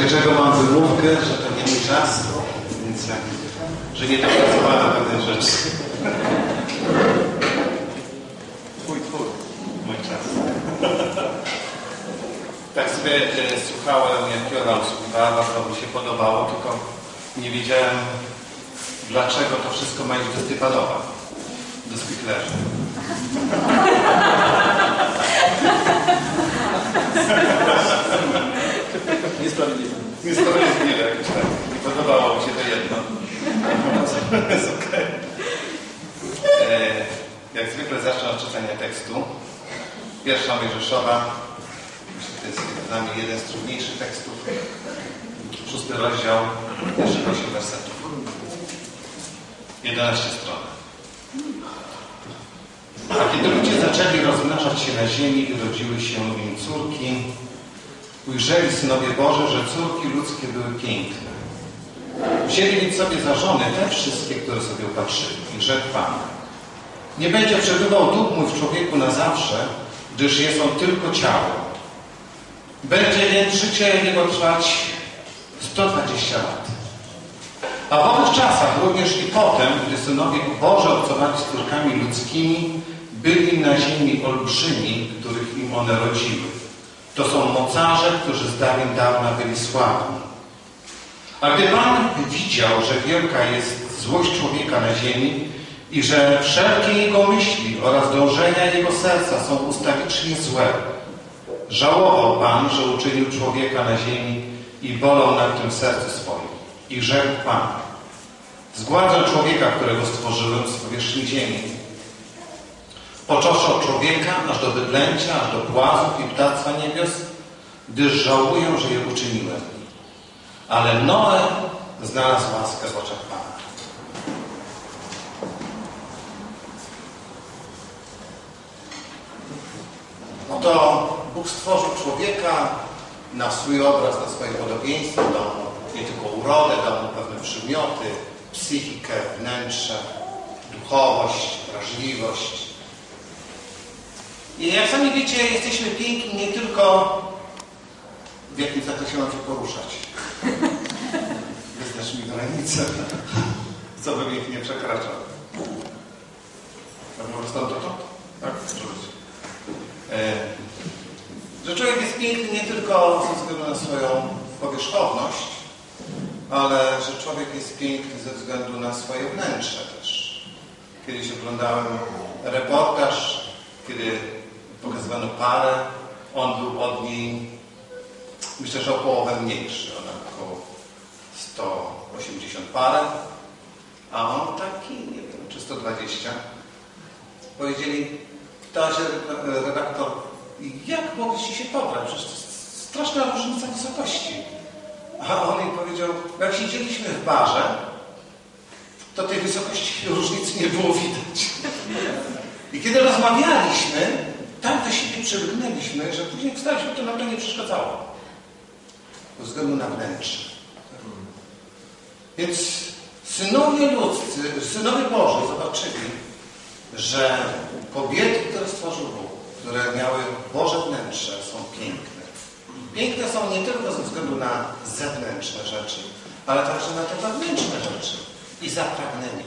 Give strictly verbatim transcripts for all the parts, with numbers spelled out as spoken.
razie czego mam wymówkę, że to nie mój czas, więc jak, że nie dopracowałem pewnej rzeczy. Twój, twój, mój czas. Tak sobie e, słuchałem, jak Jola usługiwała, bardzo mi się podobało, tylko nie wiedziałem, dlaczego to wszystko ma iść do Stefanowa, do Spiklerza. Niesprawiedliwe. Niesprawiedliwe jakoś tak. Nie podobało mi się to jedno. Jest okej. Jak zwykle zacznę od czytania tekstu. Pierwsza Mojżeszowa. Myślę, że to jest dla mnie jeden z trudniejszych tekstów. Szósty rozdział, pierwszych osiem wersetów. jedenaście stron. A kiedy ludzie zaczęli rozmnażać się na ziemi i rodziły się im córki, ujrzeli synowie Boży, że córki ludzkie były piękne. Wzięli więc sobie za żony te wszystkie, które sobie upatrzyli. I rzekł Pan: nie będzie przebywał duch mój w człowieku na zawsze, gdyż jest on tylko ciało. Będzie więc życie jego trwać sto dwadzieścia lat. A w owych czasach, również i potem, gdy synowie Boży obcowali z córkami ludzkimi, byli na ziemi olbrzymi, których im one rodziły. To są mocarze, którzy z dawien dawna byli sławni. A gdy Pan widział, że wielka jest złość człowieka na ziemi i że wszelkie jego myśli oraz dążenia jego serca są ustawicznie złe, żałował Pan, że uczynił człowieka na ziemi i bolał nad tym sercu swoim. I rzekł Pan: zgładzę człowieka, którego stworzyłem z powierzchni ziemi, począwszy od człowieka, aż do bydlęcia, aż do płazów i ptactwa niebios, gdyż żałuję, że je uczyniłem. Ale Noe znalazł łaskę w oczach Pana. Oto Bóg stworzył człowieka na swój obraz, na swoje podobieństwo, dał mu nie tylko urodę, dał mu pewne przymioty, psychikę, wnętrze, duchowość, wrażliwość. I jak sami wiecie, jesteśmy piękni nie tylko w jakim zakresie mam się poruszać. Wyznacz mi granicę, co bym ich nie przekraczał. A może stąd dotąd? Tak? E, że człowiek jest piękny nie tylko ze względu na swoją powierzchowność, ale że człowiek jest piękny ze względu na swoje wnętrze też. Kiedyś oglądałem reportaż, kiedy pokazywano parę, on był od niej, myślę, że o połowę mniejszy, ona około sto osiemdziesiąt parę, a on taki, nie wiem, czy sto dwadzieścia. Powiedzieli, pytała się redaktor, jak mogliście się pobrać? Przecież to jest straszna różnica wysokości. A on jej powiedział, jak siedzieliśmy w barze, to tej wysokości różnicy nie było widać. I kiedy rozmawialiśmy, tak do siebie przylgnęliśmy, że później wstaliśmy, to nam to nie przeszkadzało. Ze względu na wnętrze. Więc synowie ludzcy, synowie Boży zobaczyli, że kobiety, które stworzył Bóg, które miały Boże wnętrze, są piękne. Piękne są nie tylko ze względu na zewnętrzne rzeczy, ale także na te wewnętrzne rzeczy i zapragnenie.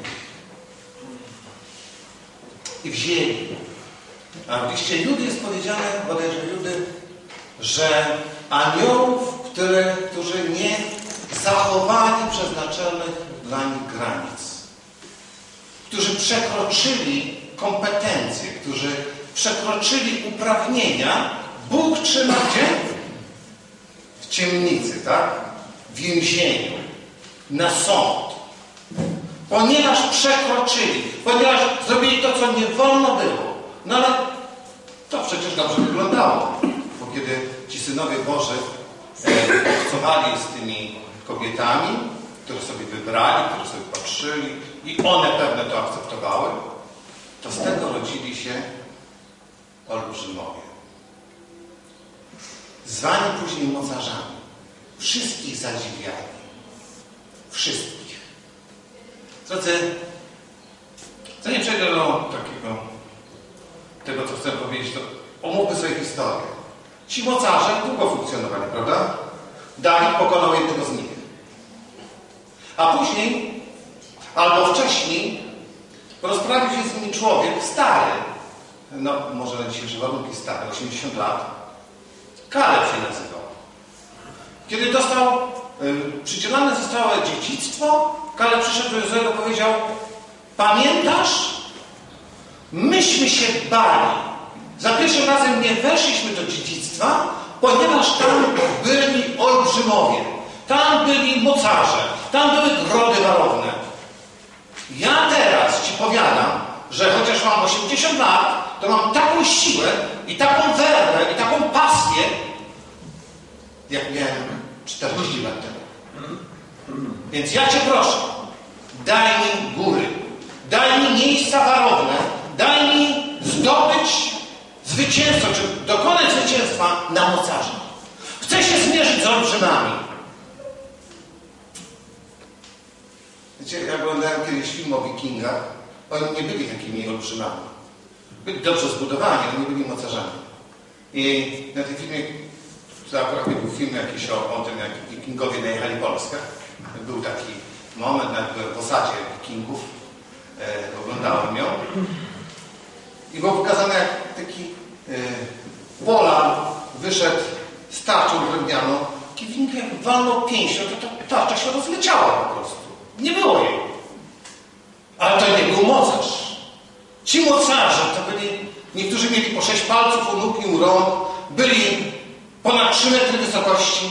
I wzięli. A w liście Judy jest powiedziane, bodajże Judy, że aniołów, które, którzy nie zachowali przeznaczonych dla nich granic, którzy przekroczyli kompetencje, którzy przekroczyli uprawnienia, Bóg trzyma gdzie? W ciemnicy, tak? W więzieniu, na sąd. Ponieważ przekroczyli, ponieważ zrobili to, co nie wolno było. No ale to przecież dobrze wyglądało. Bo kiedy ci synowie Boży obcowali z tymi kobietami, które sobie wybrali, które sobie patrzyli i one pewne to akceptowały, to z tego rodzili się olbrzymowie. Zwani później mocarzami. Wszystkich zadziwiali. Wszystkich. Drodzy, co nie przejdę do takiego, tego co chcę powiedzieć, to omówmy sobie historię. Ci mocarze długo funkcjonowali, prawda? Dawid pokonał A później, albo wcześniej, rozprawił się z nimi człowiek stary, no może na dzisiejsze warunki stary, osiemdziesiąt lat, Kaleb się nazywał. Kiedy dostał, yy, przydzielane zostało dziedzictwo, Kaleb przyszedł do Jozuego i powiedział: pamiętasz? Myśmy się bali. Za pierwszym razem nie weszliśmy do dziedzictwa, ponieważ tam byli olbrzymowie, tam byli mocarze, tam były grody warowne. Ja teraz ci powiadam, że chociaż mam osiemdziesiąt lat, to mam taką siłę i taką werwę i taką pasję, jak miałem czterdzieści lat temu. Więc ja cię proszę, daj mi góry, daj mi miejsca warowne, daj mi zdobyć zwycięstwo, czy dokonać zwycięstwa na mocarzach. Chcę się zmierzyć z olbrzymami. Wiecie, ja oglądałem kiedyś film o wikingach. Oni nie byli takimi olbrzymami. Byli dobrze zbudowani, ale nie byli mocarzami. I na tym filmie, to akurat był film jakiś o, o tym, jak wikingowie najechali Polskę. Był taki moment, nawet byłem w osadzie wikingów. E, oglądałem ją. I było pokazane, jak taki e, Polan wyszedł z tarczą drewnianą. Wiking jak walnął pięścią, to ta tarcza się rozleciała po prostu. Nie było jej. Ale to nie był mocarz. Ci mocarze to byli, niektórzy mieli po sześć palców u nóg i u rąk, byli ponad trzy metry wysokości.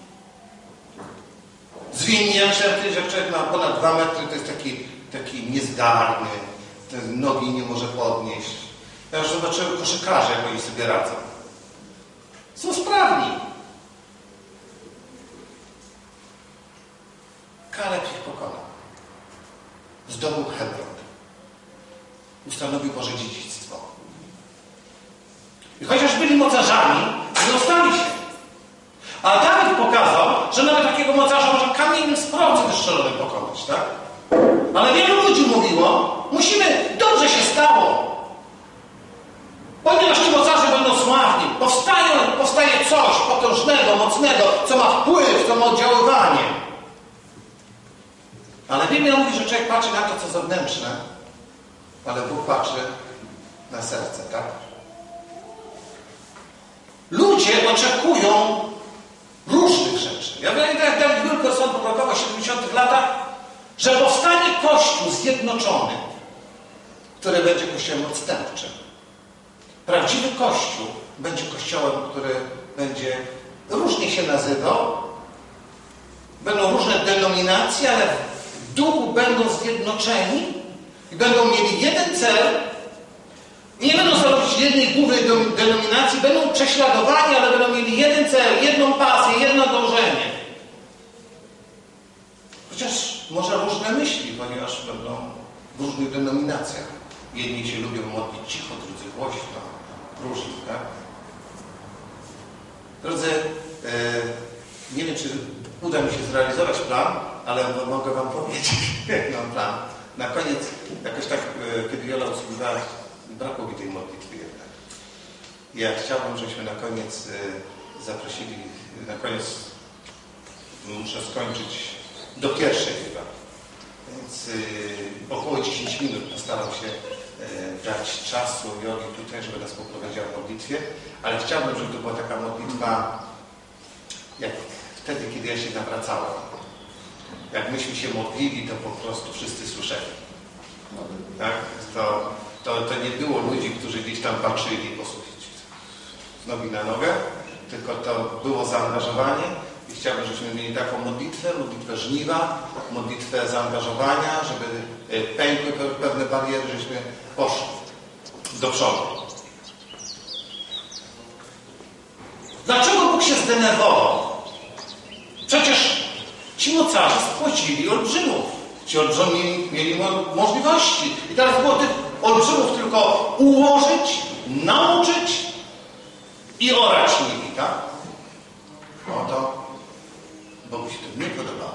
Zwinni jak szepty, że człowiek ma ponad dwa metry, to jest taki, taki niezdarny, te nogi nie może podnieść. Ja już zobaczyłem koszykarzy, jak oni sobie radzą. Są sprawni. Kaleb ich pokonał. Zdobył Hebron. Ustanowił Boże dziedzictwo. I chociaż byli mocarzami, nie ostali się. A Dawid pokazał, że nawet takiego mocarza może kamieniem z procy wystrzelonym pokonać, tak? Ale wielu ludzi mówiło, musimy, dobrze się stało. Ponieważ ci mocarze będą sławni, powstają, powstaje coś potężnego, mocnego, co ma wpływ, co ma oddziaływanie. Ale Biblia mówi, że człowiek patrzy na to, co zewnętrzne, ale Bóg patrzy na serce, tak? Ludzie oczekują różnych rzeczy. Ja pamiętam, jak Dawid Wilkerson prorokował w siedemdziesiątych latach, że powstanie Kościół zjednoczony, który będzie Kościołem odstępczym. Prawdziwy Kościół będzie Kościołem, który będzie różnie się nazywał, będą różne denominacje, ale w duchu będą zjednoczeni i będą mieli jeden cel i nie będą stanowić jednej głównej denominacji, będą prześladowani, ale będą mieli jeden cel, jedną pasję, jedno dążenie. Chociaż może różne myśli, ponieważ będą w różnych denominacjach. Jedni się lubią modlić cicho, drudzy głośno, różni, tak? Drodzy, e, nie wiem, czy uda mi się zrealizować plan, ale mogę wam powiedzieć, jak mam plan. Na koniec, jakoś tak, e, kiedy Jola usługiwała, brakło mi tej modlitwy jednak. Ja chciałbym, żebyśmy na koniec e, zaprosili, na koniec muszę skończyć do pierwszej chyba. Więc e, około dziesięć minut postaram się e, dać czasu Joli tutaj, żeby nas poprowadziła w modlitwie, ale chciałbym, żeby to była taka modlitwa jak wtedy, kiedy ja się nawracałem. Jak myśmy się modlili, to po prostu wszyscy słyszeli. Tak? To, to, to nie było ludzi, którzy gdzieś tam patrzyli, posłuchać z nogi na nogę, tylko to było zaangażowanie i chciałbym, żebyśmy mieli taką modlitwę, modlitwę żniwa, modlitwę zaangażowania, żeby pękły pewne bariery, żebyśmy poszli do przodu. Dlaczego Bóg się zdenerwował? Przecież ci mocarze spłacili olbrzymów. Ci olbrzymi mieli możliwości. I teraz było tych olbrzymów tylko ułożyć, nauczyć i orać nimi, tak? No to Bogu się to nie podobało.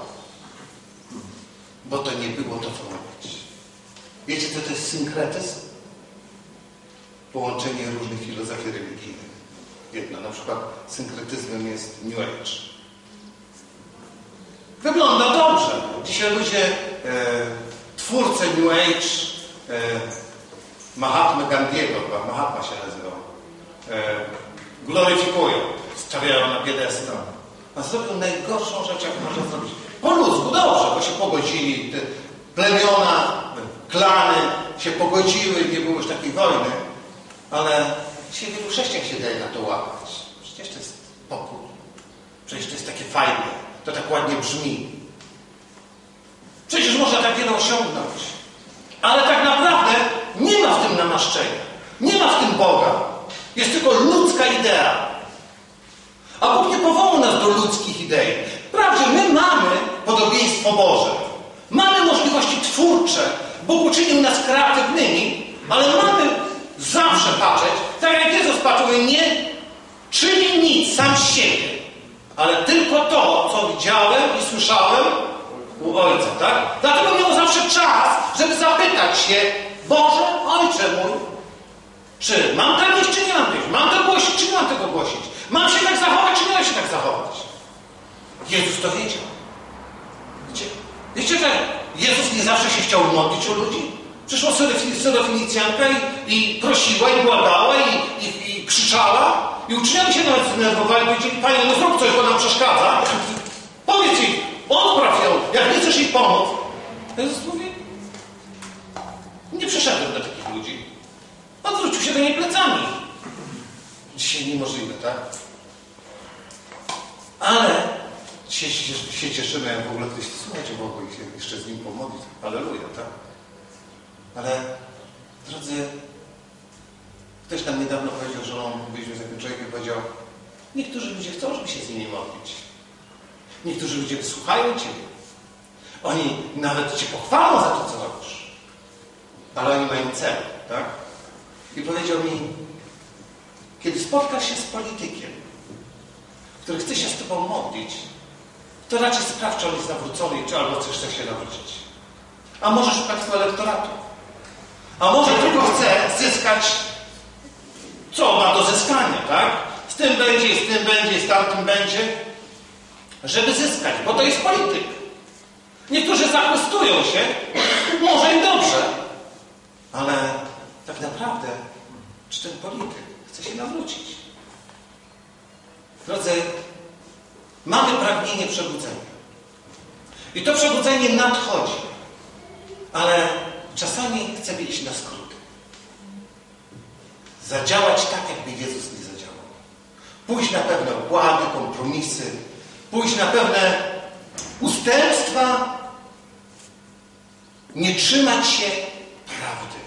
Bo to nie było to, co ma być. Wiecie, co to jest synkretyzm? Połączenie różnych filozofii religijnych. Jedna, na przykład synkretyzmem jest New Age. Wygląda dobrze. Dzisiaj ludzie, e, twórcy New Age, e, Mahatmy Gandhiego, Mahatma się nazywał, e, gloryfikują, stawiają na piedestał. A zrobił najgorszą rzecz, jak można zrobić. Po ludzku, dobrze, bo się pogodzili, te plemiona, klany się pogodziły, nie było już takiej wojny, ale dzisiaj wielu chrześcijan się daje na to łapać. Przecież to jest pokój. Przecież to jest takie fajne. To tak ładnie brzmi. Przecież można tak wiele osiągnąć. Ale tak naprawdę nie ma w tym namaszczenia. Nie ma w tym Boga. Jest tylko ludzka idea. A Bóg nie powołał nas do ludzkich idei. Wprawdzie my mamy podobieństwo Boże. Mamy możliwości twórcze. Bóg uczynił nas kreatywnymi, ale mamy zawsze patrzeć, tak jak Jezus patrzył, nie czyni nic sam z siebie, ale tylko to, co widziałem i słyszałem u Ojca, tak? Dlatego miał zawsze czas, żeby zapytać się, Boże, Ojcze mój, czy mam tam iść, czy nie mam tam iść? Mam to głosić, czy nie mam tego głosić? Mam się tak zachować, czy nie mam się tak zachować? Jezus to wiedział. Wiecie, wiecie że Jezus nie zawsze się chciał modlić o ludzi? Przyszła Syrofinicjanka i, i prosiła, i błagała, i, i, i krzyczała. I uczniowie się nawet zdenerwowali i powiedzieli, Panie, no zrób coś, bo nam przeszkadza. Powiedz jej, odpraw ją, jak nie chcesz jej pomóc. Jezus mówi, nie przyszedłem do takich ludzi. Odwrócił się do niej plecami. Dzisiaj niemożliwe, tak? Ale dzisiaj się cieszymy, jak w ogóle ktoś, słuchajcie, Bogu i się jeszcze z nim pomodlić. Alleluja, tak? Ale, drodzy, ktoś nam niedawno powiedział, że on, byliśmy z takim człowiekiem, powiedział, niektórzy ludzie chcą, żeby się z nimi modlić. Niektórzy ludzie wysłuchają Ciebie. Oni nawet Cię pochwalą za to, co robisz. Ale oni mają cel, tak? I powiedział mi, kiedy spotkasz się z politykiem, który chce się z Tobą modlić, to raczej sprawdź, czy on jest nawrócony, czy albo coś chce się nawrócić. A może szukać swojego elektoratu. A może tylko chce zyskać, co ma do zyskania, tak? Z tym będzie, z tym będzie, z tamtym będzie, żeby zyskać, bo to jest polityk. Niektórzy zachwystują się, może im dobrze, ale tak naprawdę, czy ten polityk chce się nawrócić? Drodzy, mamy pragnienie przebudzenia. I to przebudzenie nadchodzi, ale czasami chcemy iść na skróty. Zadziałać tak, jakby Jezus nie zadziałał. Pójść na pewne układy, kompromisy, pójść na pewne ustępstwa, nie trzymać się prawdy.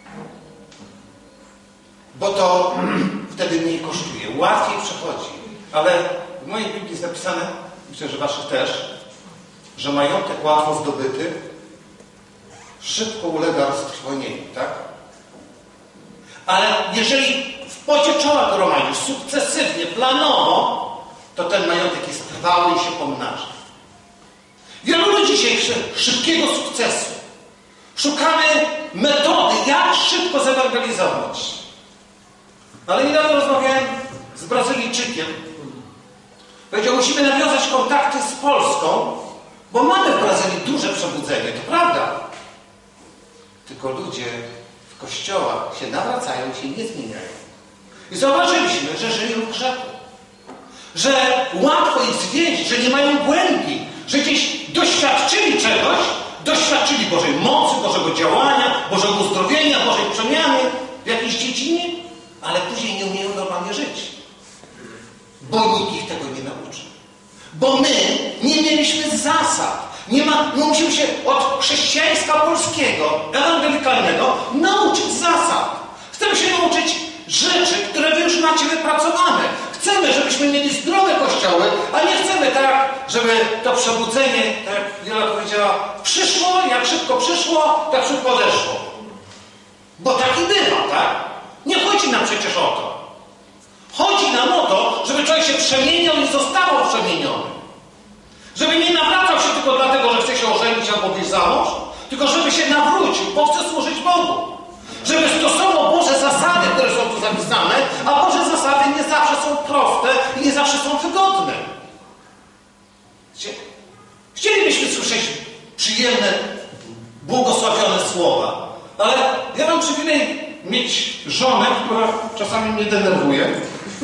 Bo to wtedy mniej kosztuje, łatwiej przechodzi. Ale w mojej Biblii jest napisane, myślę, że waszych też, że majątek łatwo zdobyty szybko ulega roztrwonieniu, tak? Ale jeżeli w pocie czoła gromadzisz sukcesywnie, planowo, to ten majątek jest trwały i się pomnaża. Wielu ludzi dzisiaj szybkiego sukcesu. Szukamy metody, jak szybko zewangelizować. Ale niedawno rozmawiałem z Brazylijczykiem. Powiedział, musimy nawiązać kontakty z Polską, bo mamy w Brazylii duże przebudzenie, to prawda. Tylko ludzie w kościołach się nawracają, się nie zmieniają. I zauważyliśmy, że żyją w grzechu. Że łatwo ich zwiedzić, że nie mają głębi, że gdzieś doświadczyli czegoś, doświadczyli Bożej mocy, Bożego działania, Bożego uzdrowienia, Bożej przemiany w jakiejś dziedzinie, ale później nie umieją normalnie żyć. Bo nikt ich tego nie nauczy. Bo my nie mieliśmy zasad. Nie ma, my musimy się od chrześcijaństwa polskiego, ewangelikalnego nauczyć zasad. Chcemy się nauczyć rzeczy, które wy już macie wypracowane. Chcemy, żebyśmy mieli zdrowe kościoły, a nie chcemy tak, żeby to przebudzenie, tak jak Wiola powiedziała, przyszło, jak szybko przyszło, tak szybko odeszło. Bo tak i bywa, tak? Nie chodzi nam przecież o to. Chodzi nam o to, żeby człowiek się przemieniał i zostawał przemieniony. Żeby nie nawracał się tylko dlatego, że chce się ożenić albo wyjść za mąż, tylko żeby się nawrócił, bo chce służyć Bogu. Żeby stosował Boże zasady, które są tu zapisane, a Boże zasady nie zawsze są proste i nie zawsze są wygodne. Chcielibyśmy słyszeć lepiej mieć żonę, która czasami mnie denerwuje,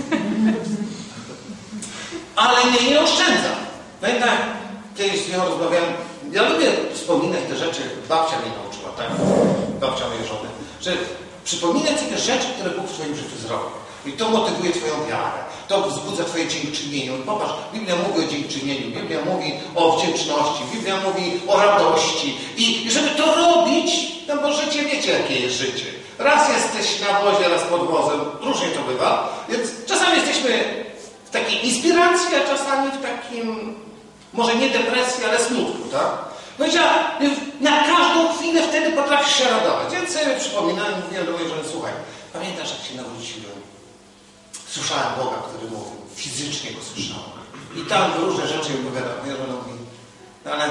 ale mnie nie oszczędza. Pamiętam, kiedyś z nią rozmawiałem, ja lubię wspominać te rzeczy, babcia mnie nauczyła, tak? Babcia mojej żony, że przypominać sobie rzeczy, które Bóg w swoim życiu zrobił. I to motywuje Twoją wiarę, to wzbudza Twoje dziękczynienie. Popatrz, Biblia mówi o dziękczynieniu, Biblia mówi o wdzięczności, Biblia mówi o radości. I żeby to robić, no bo życie, wiecie jakie jest życie. Raz jesteś na wozie, raz pod wozem, różnie to bywa. Więc czasami jesteśmy w takiej inspiracji, a czasami w takim, może nie depresji, ale smutku, tak? Powiedziała, na każdą chwilę wtedy potrafisz się radować. Więc sobie przypominałem, mówiłem do mojej żony, słuchaj, pamiętasz jak się nawróciłem? Słyszałem Boga, który mówił, fizycznie go słyszałem. I tam różne rzeczy opowiadał. Moja żona mówi, no ale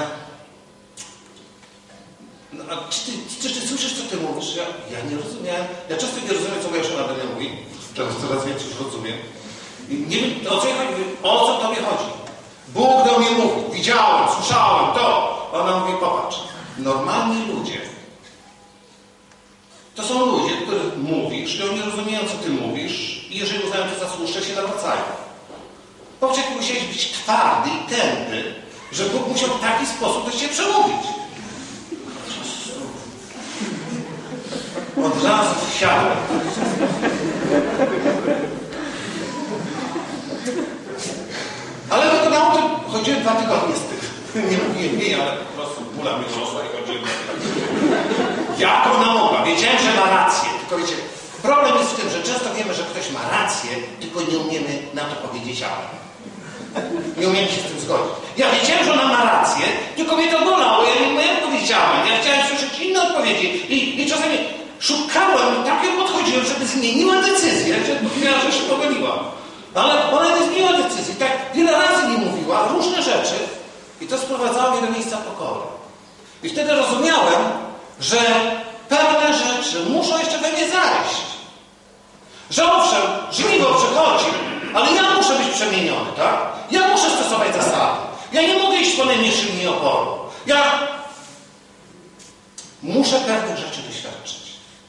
no, a czy, ty, czy ty słyszysz, co ty mówisz? Ja, ja nie rozumiałem. Ja często nie rozumiem, co moja żona do mnie mówi. Teraz coraz więcej już rozumiem. I nie wiem, o co chodzi, o co tobie chodzi. Bóg do mnie mówi, widziałem, słyszałem to. Ona mówi, popatrz, normalni ludzie to są ludzie, których mówisz, i oni rozumieją, co ty mówisz i jeżeli uznają to za słuszne, się nawracają. Popatrz, jak musiałeś być twardy i tępy, że Bóg musiał w taki sposób do ciebie przemówić. Od razu wsiadłem. Ale do nauki chodziłem dwa tygodnie z tych. Nie mówiłem jej, ale po prostu bóla mnie rosła i chodziłem dwa tygodnie. Jako nauka. Wiedziałem, że ma rację. Tylko wiecie, problem jest w tym, że często wiemy, że ktoś ma rację, tylko nie umiemy na to powiedzieć ale. Nie umiemy się z tym zgodzić. Ja wiedziałem, że ona ma rację, tylko mnie to bolało. Ja nie umiałem powiedziałem. Ja chciałem słyszeć inne odpowiedzi. I, i czasami szukałem i tak ją podchodziłem, żeby zmieniła decyzję, że mówiła, że się pomyliła. Ale ona nie zmieniła decyzji. Tak wiele razy mi mówiła różne rzeczy i to sprowadzało mnie do miejsca pokory. I wtedy rozumiałem, że pewne rzeczy muszą jeszcze we mnie zajść. Że owszem, żniwo przychodzi, ale ja muszę być przemieniony, tak? Ja muszę stosować zasady. Ja nie mogę iść po najmniejszym linii oporu. Ja muszę pewnych rzeczy doświadczyć.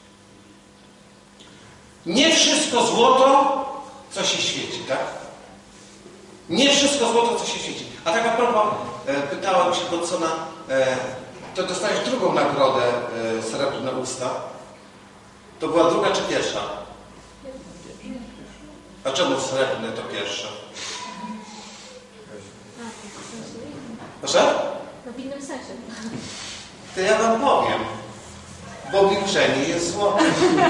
Nie wszystko złoto, co się świeci, tak? Nie wszystko złoto, co się świeci. A tak a propos, e, pytałem się Watsona, e, to dostałeś drugą nagrodę e, Srebrne Usta. To była druga czy pierwsza? A czemu srebrne to pierwsze? Proszę? No w innym sensie. To ja wam powiem. Bo milczenie jest złotem.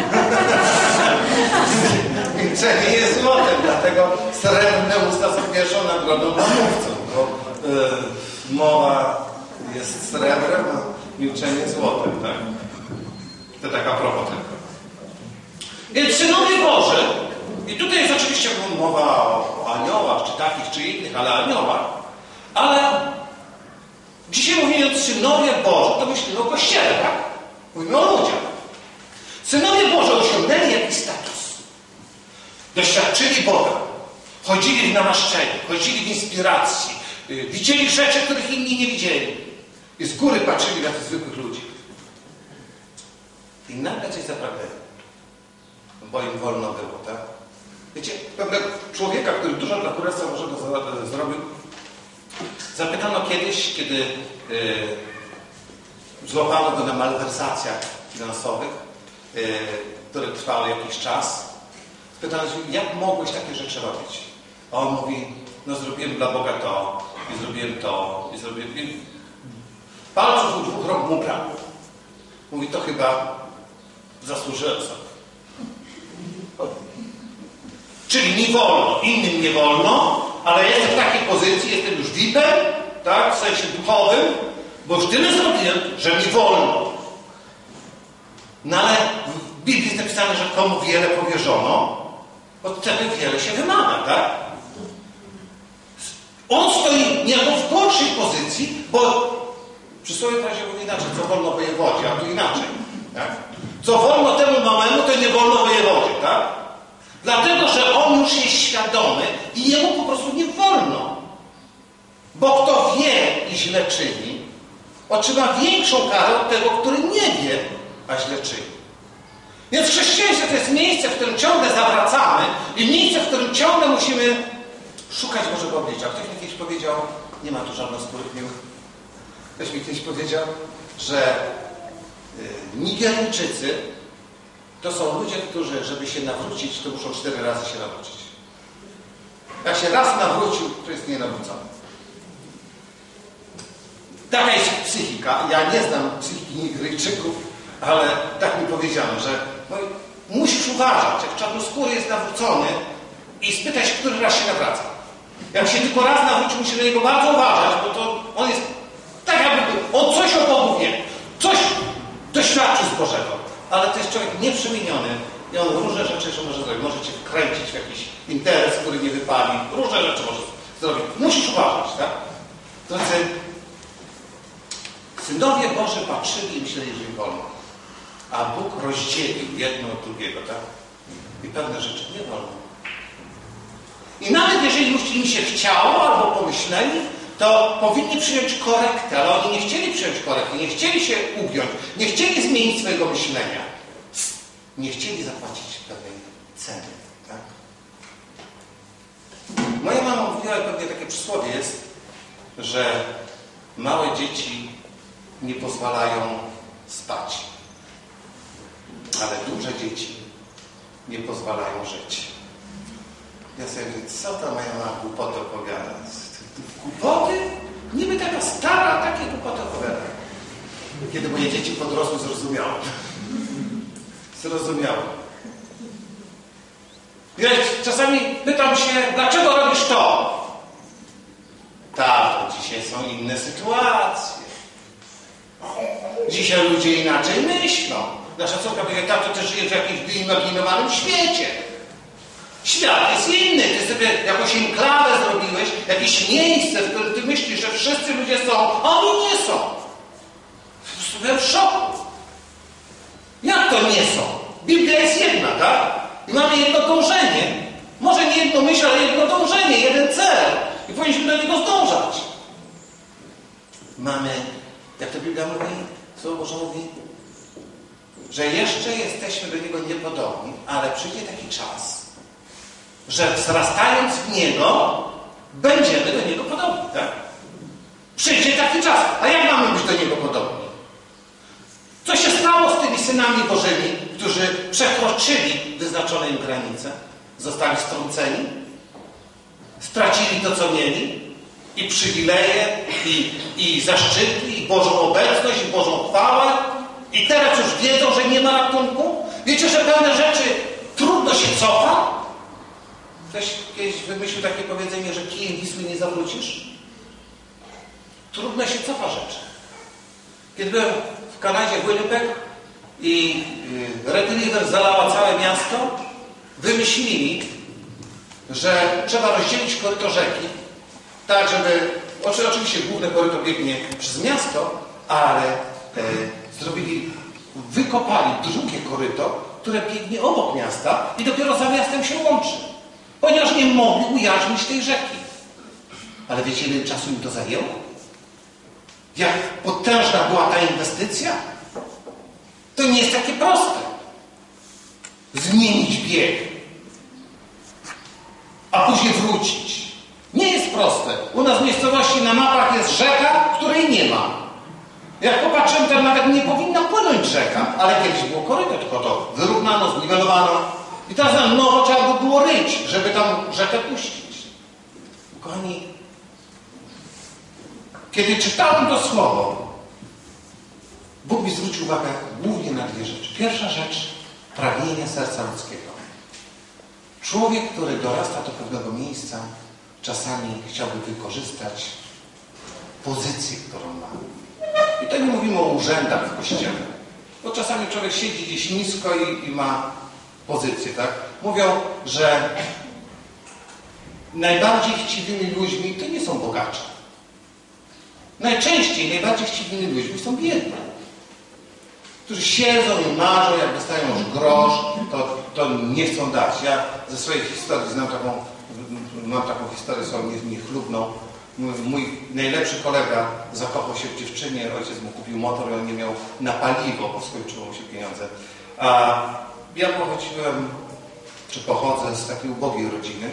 Milczenie jest złotem, dlatego Srebrne Usta są pierwszą nagrodą mówcą, bo yy, mowa jest srebrem, a milczenie złotem, tak? To tak a propos tylko. Więc synowie Boży, i tutaj jest oczywiście mowa o aniołach, czy takich, czy innych, ale aniołach, ale dzisiaj mówiąc synowie Boży, to myślimy o Kościele, tak? Mówimy o ludziach. Synowie Boże osiągnęli jakiś status. Doświadczyli Boga. Chodzili w namaszczeniu, chodzili w inspiracji. Widzieli rzeczy, których inni nie widzieli. I z góry patrzyli na tych zwykłych ludzi. I nagle coś zapragnęli. Bo im wolno było, tak? Wiecie, pewnego człowieka, który dużo dla Królestwa Bożego zrobił, zapytano kiedyś, kiedy yy, złapano go na malwersacjach finansowych, yy, które trwały jakiś czas. Spytano się, jak mogłeś takie rzeczy robić? A on mówi, no zrobiłem dla Boga to, i zrobiłem to, i zrobiłem... I palców u dwóch rąk mu brakło. Mówi, to chyba zasłużyłem sobie. Czyli mi wolno, innym nie wolno, ale jestem w takiej pozycji, jestem już V I P-em, tak, w sensie duchowym, bo już tyle zrobiłem, że mi wolno. No ale w Biblii jest napisane, że komu wiele powierzono, od tego wiele się wymaga, tak? On stoi niejako w gorszej pozycji, bo przysłowie prawie mówi inaczej, co wolno wojewodzie, a tu inaczej, tak? Co wolno temu małemu, to nie wolno wojewodzie, tak? Dlatego, że on już jest świadomy i jemu po prostu nie wolno. Bo kto wie i źle czyni, otrzyma większą karę od tego, który nie wie, a źle czyni. Więc chrześcijaństwo to jest miejsce, w którym ciągle zawracamy i miejsce, w którym ciągle musimy szukać Bożego oblicza. Ktoś mi kiedyś powiedział, nie ma tu żadnych skórych miłych, ktoś mi kiedyś powiedział, że Nigeryjczycy to są ludzie, którzy, żeby się nawrócić, to muszą cztery razy się nawrócić. Jak się raz nawrócił, to jest nienawrócony. Taka jest psychika. Ja nie znam psychiki Nigeryjczyków, ale tak mi powiedziano, że no, musisz uważać, jak czarnoskóry jest nawrócony i spytać, który raz się nawraca. Jak się tylko raz nawróci, musi na niego bardzo uważać, bo to on jest tak jakby, on coś o Bogu wie, coś doświadczył z Bożego. Ale to jest człowiek nieprzemieniony i on różne rzeczy jeszcze może zrobić. Może cię wkręcić w jakiś interes, który nie wypali. Różne rzeczy może zrobić. Musisz uważać, tak? To znaczy, synowie Boży patrzyli i myśleli, że im wolno. A Bóg rozdzielił jedno od drugiego, tak? I pewne rzeczy nie wolno. I nawet jeżeli już im się chciało albo pomyśleli, to powinni przyjąć korektę, ale oni nie chcieli przyjąć korekty, nie chcieli się ugiąć, nie chcieli zmienić swojego myślenia. Nie chcieli zapłacić pewnej ceny. Tak? Moja mama mówiła, pewnie takie przysłowie jest, że małe dzieci nie pozwalają spać, ale duże dzieci nie pozwalają żyć. Ja sobie mówię, co ta moja mama głupoty opowiada? Głupoty? Niby taka stara, takie głupoty opowiada. Kiedy moje dzieci podrosły, zrozumiałem. Zrozumiałem. Wiesz, czasami pytam się, dlaczego robisz to? Tato, dzisiaj są inne sytuacje. Dzisiaj ludzie inaczej myślą. Nasza córka mówi, tato, ty żyjesz w jakimś wyimaginowanym świecie. Świat jest inny. Ty sobie jakąś enklawę zrobiłeś, jakieś miejsce, w którym ty myślisz, że wszyscy ludzie są, a oni nie są. Byłem w szoku. Jak to nie są? Biblia jest jedna, tak? I mamy jedno dążenie. Może nie jedno myśl, ale jedno dążenie, jeden cel. I powinniśmy do niego zdążać. Mamy, jak to Biblia mówi, Słowo Boże mówi, że jeszcze jesteśmy do Niego niepodobni, ale przyjdzie taki czas, że wzrastając w Niego, będziemy do Niego podobni, tak? Przyjdzie taki czas. A jak mamy być do Niego podobni? Co się stało z tymi synami Bożymi, którzy przekroczyli wyznaczone im granice? Zostali strąceni? Stracili to, co mieli? I przywileje, i, i zaszczyty, i Bożą obecność, i Bożą chwałę? I teraz już wiedzą, że nie ma ratunku? Wiecie, że pewne rzeczy trudno się cofa? Ktoś kiedyś wymyślił takie powiedzenie, że kijem Wisły nie zawrócisz? Trudno się cofa rzeczy. Kiedy byłem w Kanadzie, w Winnipeg i Red River zalała całe miasto, wymyślili, że trzeba rozdzielić koryto rzeki, tak żeby, oczywiście główne koryto biegnie przez miasto, ale e, zrobili, wykopali drugie koryto, które biegnie obok miasta i dopiero za miastem się łączy, ponieważ nie mogli ujarzmić tej rzeki. Ale wiecie, ile czasu im to zajęło? Jak potężna była ta inwestycja? To nie jest takie proste. Zmienić bieg, a później wrócić. Nie jest proste. U nas w miejscowości na mapach jest rzeka, której nie ma. Jak popatrzymy, to nawet nie powinna płynąć rzeka, ale kiedyś było koryto, tylko to wyrównano, zniwelowano. I teraz na nowo trzeba by było ryć, żeby tam rzekę puścić. Kochani, kiedy czytałem to słowo, Bóg mi zwrócił uwagę głównie na dwie rzeczy. Pierwsza rzecz, pragnienie serca ludzkiego. Człowiek, który dorasta do pewnego miejsca, czasami chciałby wykorzystać pozycję, którą ma. I to nie mówimy o urzędach w Kościele. Bo czasami człowiek siedzi gdzieś nisko i, i ma pozycję, tak? Mówią, że najbardziej chciwymi ludźmi to nie są bogacze. Najczęściej najbardziej chciwymi ludźmi są biedni, którzy siedzą i marzą, jak dostają już grosz, to, to nie chcą dać. Ja ze swojej historii znam taką, mam taką historię swoją niechlubną. Mój, mój najlepszy kolega zakochał się w dziewczynie, ojciec mu kupił motor i on nie miał na paliwo, bo skończyło mu się pieniądze. A Ja pochodziłem, czy pochodzę z takiej ubogiej rodziny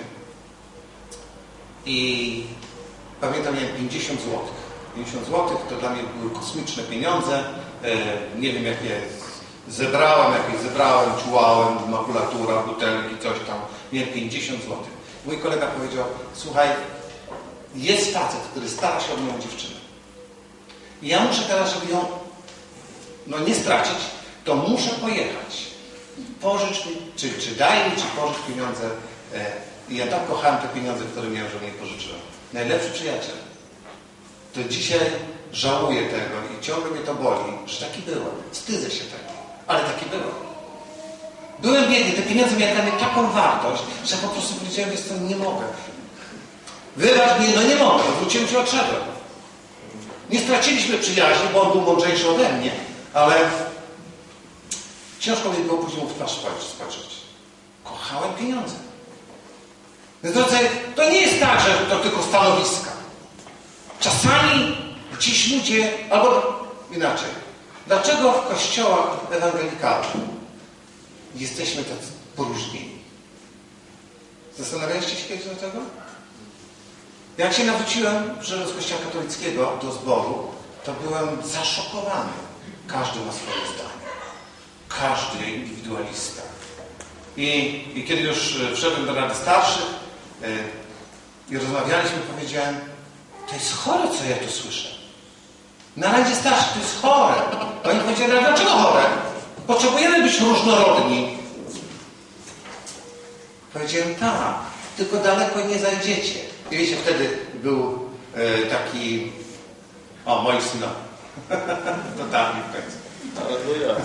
i pamiętam, miałem pięćdziesiąt złotych. pięćdziesiąt złotych to dla mnie były kosmiczne pieniądze. Nie wiem, jakie zebrałem, jakie zebrałem, ciułałem, makulatura, butelki, coś tam. Miałem pięćdziesiąt złotych. Mój kolega powiedział, słuchaj, jest facet, który stara się o moją dziewczynę. I ja muszę teraz, żeby ją no, nie stracić, to muszę pojechać. Pożycz mi, czy, czy daj mi, czy pożycz pieniądze. I ja tak kochałem te pieniądze, które miałem, że mnie pożyczyłem. Najlepszy przyjaciel. To dzisiaj żałuję tego i ciągle mnie to boli, że taki byłem. Wstydzę się tego, ale taki byłem. Byłem biedny, te pieniądze miały dla mnie taką wartość, że po prostu powiedziałem, że to nie mogę. Wybacz mnie, no nie mogę, wróciłem się, odszedłem. Nie straciliśmy przyjaźni, bo on był mądrzejszy ode mnie, ale ciężko mi było później mu w twarz spojrzeć. Kochałem pieniądze. Więc drodzy, to nie jest tak, że to tylko stanowiska. Czasami gdzieś ludzie, albo inaczej. Dlaczego w kościołach ewangelikalnych jesteśmy tacy poróżnieni? Zastanawialiście się kiedyś do tego? Jak się nawróciłem, przyszedłem z kościoła katolickiego do zboru, to byłem zaszokowany. Każdy ma swoje zdanie. Każdy indywidualista. I, i kiedy już wszedłem do Rady Starszych yy, i rozmawialiśmy, powiedziałem, to jest chore, co ja tu słyszę. Na Radzie Starszych to jest chore. Oni powiedzieli, a dlaczego chore? Potrzebujemy być różnorodni. Powiedziałem, tak, tylko daleko nie zajdziecie. I wiecie, wtedy był e, taki... O, moi synowie. Totalnie w końcu. Aleluja.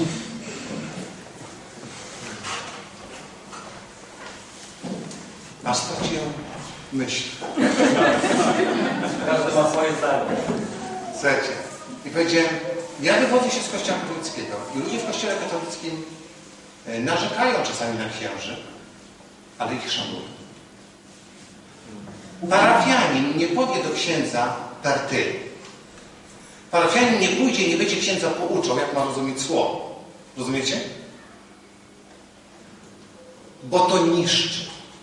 A straciłem myśl. Każdy ma swoje zdanie. Słuchajcie. I powiedziałem, ja wywodzę się z kościoła katolickiego. I ludzie w kościele katolickim e, narzekają czasami na księży, ale ich szanują. Parafianin nie powie do księdza per ty. Parafianin nie pójdzie i nie będzie księdza pouczał, jak ma rozumieć słowo. Rozumiecie? Bo to niszczy.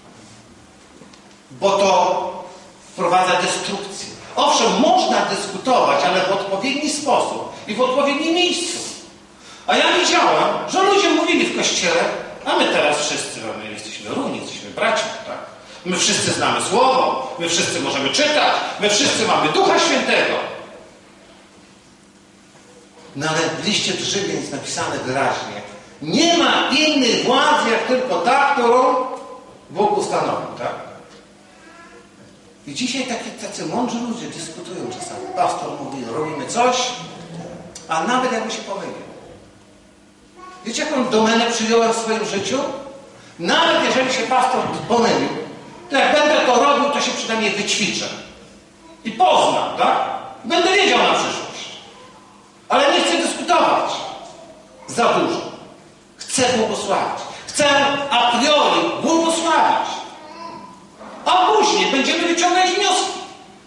Bo to wprowadza destrukcję. Owszem, można dyskutować, ale w odpowiedni sposób i w odpowiednim miejscu. A ja widziałem, że ludzie mówili w kościele, a my teraz wszyscy, my jesteśmy równi, jesteśmy braćmi, tak? My wszyscy znamy Słowo, my wszyscy możemy czytać, my wszyscy mamy Ducha Świętego. No ale w liście do Rzymian jest napisane wyraźnie, nie ma innej władzy, jak tylko ta, którą Bóg ustanowił, tak? I dzisiaj taki, tacy mądrzy ludzie dyskutują czasami. Pastor mówi, robimy coś, a nawet jakby się pomylił. Wiecie, jaką domenę przyjąłem w swoim życiu? Nawet jeżeli się pastor pomylił, to jak będę to robił, to się przynajmniej wyćwiczę. I poznam, tak? Będę wiedział na przyszłość. Ale nie chcę dyskutować za dużo. Chcę błogosławić. Chcę a priori błogosławić. A później będziemy wyciągać wnioski.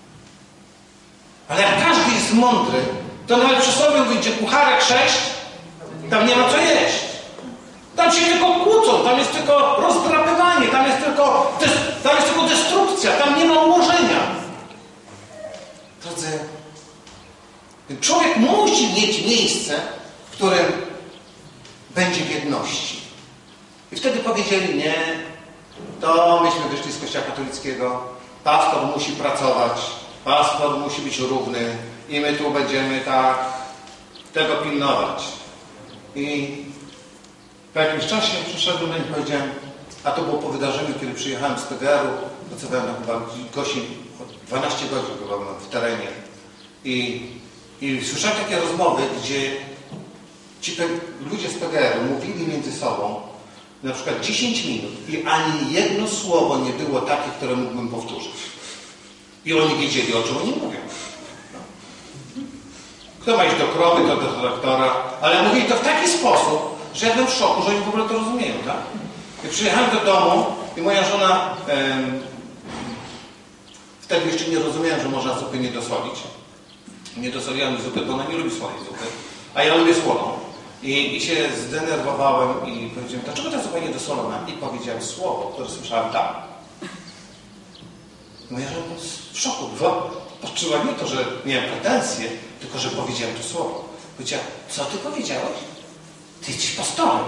Ale jak każdy jest mądry, to nawet przy sobie wyjdzie kucharek sześć, tam nie ma co jeść. Tam się tylko kłócą, tam jest tylko rozdrapywanie, tam jest tylko, tam jest tylko destrukcja, tam nie ma ułożenia. Drodzy, człowiek musi mieć miejsce, w którym będzie w jedności. I wtedy powiedzieli, nie, to myśmy wyszli z kościoła katolickiego, pastor musi pracować, pastor musi być równy i my tu będziemy tak tego pilnować. I po jakimś czasie przyszedłem i powiedziałem, a to było po wydarzeniu, kiedy przyjechałem z P G R-u, pracowałem na chyba Gosi, dwanaście godzin byłem w terenie. I, i słyszałem takie rozmowy, gdzie ci ludzie z P G R-u mówili między sobą na przykład dziesięć minut i ani jedno słowo nie było takie, które mógłbym powtórzyć. I oni wiedzieli, o czym oni mówią. Kto ma iść do krowy, to do doktora, ale mówili to w taki sposób, że ja byłem w szoku, że oni w ogóle to rozumieją, tak? I przyjechałem do domu i moja żona em, wtedy jeszcze nie rozumiałem, że można zupy nie dosolić. Nie dosoliłem zupy, bo ona nie lubi słonej zupy, a ja lubię słoną. I, I się zdenerwowałem i powiedziałem, dlaczego to jest zupełnie dosolone? I powiedziałem słowo, które słyszałem tam. Moja żona w szoku była. Patrzyła nie to, że miałem pretensje, tylko że powiedziałem to słowo. Powiedziała, co ty powiedziałeś? Ty jesteś pastorem.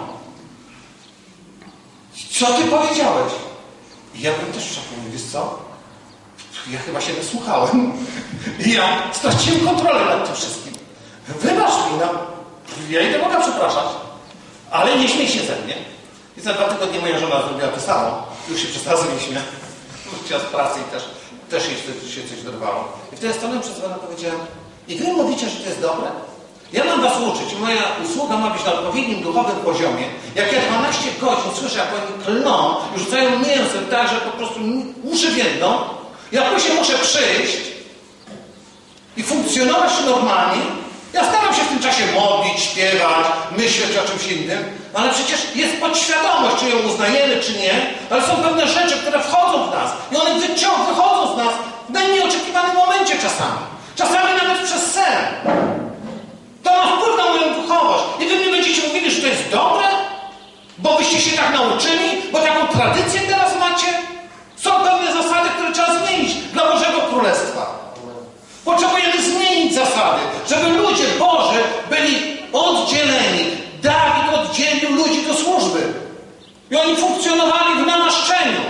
Co ty powiedziałeś? I ja byłem też w szoku. Mówię, wiesz co? Ja chyba się nasłuchałem. I ja straciłem kontrolę nad tym wszystkim. Wybacz mi, no. Ja idę Boga przepraszać. Ale nie śmiej się ze mnie. I za dwa tygodnie moja żona zrobiła to samo. Już się przestała ze mnie śmiać. Wróciła z pracy i też, też jej wtedy się coś dorwało. I wtedy stanąłem przed Panem i powiedziałem, i wy mówicie, że to jest dobre? Ja mam was uczyć. Moja usługa ma być na odpowiednim duchowym poziomie. Jak ja dwanaście godzin słyszę, jak oni klną, już rzucają mięsem tak, że po prostu uszy więdną, ja później muszę przyjść i funkcjonować normalnie. Ja staram się w tym czasie modlić, śpiewać, myśleć o czymś innym, ale przecież jest podświadomość, czy ją uznajemy, czy nie, ale są pewne rzeczy, które wchodzą w nas i one wyciąg wychodzą z nas w najmniej oczekiwanym momencie czasami. Czasami nawet przez sen. To ma wpływ na moją duchowość. I wy mi będziecie mówili, że to jest dobre? Bo byście się tak nauczyli? Bo taką tradycję teraz macie? Są pewne zasady, które trzeba zmienić dla Bożego Królestwa. Potrzebujemy zmienić zasady, żeby ludzie Boży byli oddzieleni. Dawid oddzielił ludzi do służby. I oni funkcjonowali w namaszczeniu.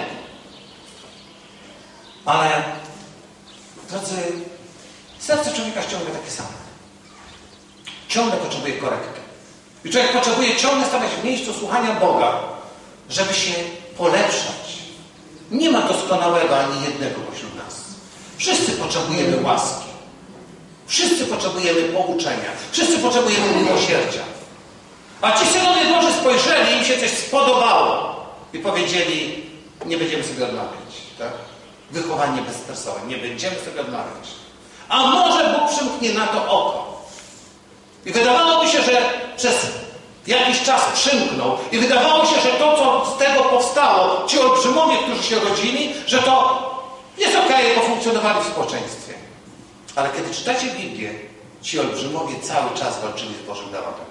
Ale, drodzy, serce człowieka jest ciągle takie samo. Ciągle potrzebuje korekty. I człowiek potrzebuje ciągle stawać w miejscu słuchania Boga, żeby się polepszać. Nie ma doskonałego ani jednego pośród nas. Wszyscy potrzebujemy łaski. Wszyscy potrzebujemy pouczenia. Wszyscy potrzebujemy miłosierdzia. A ci synowie Boży spojrzeli, im się coś spodobało i powiedzieli, nie będziemy sobie odmawiać. Tak? Wychowanie bezstresowe. Nie będziemy sobie odmawiać. A może Bóg przymknie na to oko. I wydawałoby się, że przez jakiś czas przymknął i wydawało się, że to, co z tego powstało, ci olbrzymowie, którzy się rodzili, że to jest okej, bo funkcjonowali w społeczeństwie. Ale kiedy czytacie Biblię, ci olbrzymowie cały czas walczyli z Bożym narodem.